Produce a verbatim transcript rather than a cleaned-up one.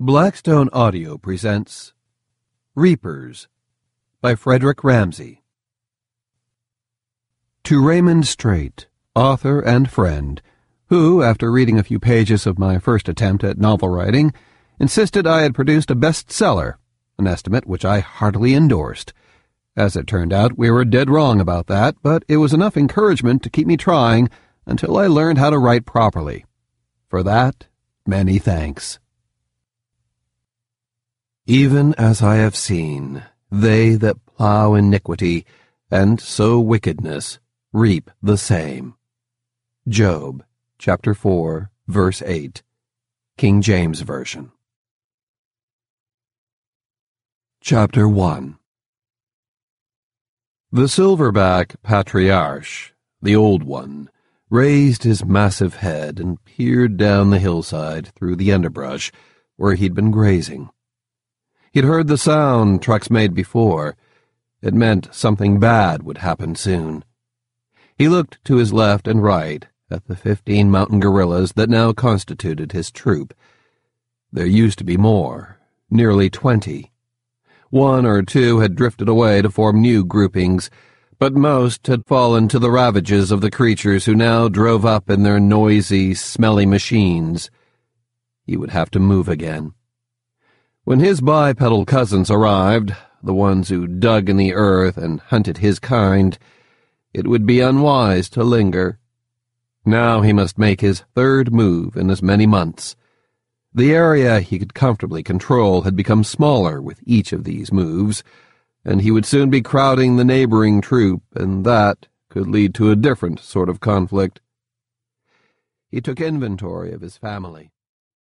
Blackstone Audio presents Reapers by Frederick Ramsey. To Raymond Straight, author and friend, who, after reading a few pages of my first attempt at novel writing, insisted I had produced a bestseller, an estimate which I heartily endorsed. As it turned out, we were dead wrong about that, but it was enough encouragement to keep me trying until I learned how to write properly. For that, many thanks. Even as I have seen, they that plough iniquity, and sow wickedness, reap the same. Job, chapter four, verse eight, King James Version. Chapter one. The silverback patriarch, the old one, raised his massive head and peered down the hillside through the underbrush where he'd been grazing. He'd heard the sound trucks made before. It meant something bad would happen soon. He looked to his left and right at the fifteen mountain gorillas that now constituted his troop. There used to be more, nearly twenty. One or two had drifted away to form new groupings, but most had fallen to the ravages of the creatures who now drove up in their noisy, smelly machines. He would have to move again. When his bipedal cousins arrived, the ones who dug in the earth and hunted his kind, it would be unwise to linger. Now he must make his third move in as many months. The area he could comfortably control had become smaller with each of these moves, and he would soon be crowding the neighboring troop, and that could lead to a different sort of conflict. He took inventory of his family.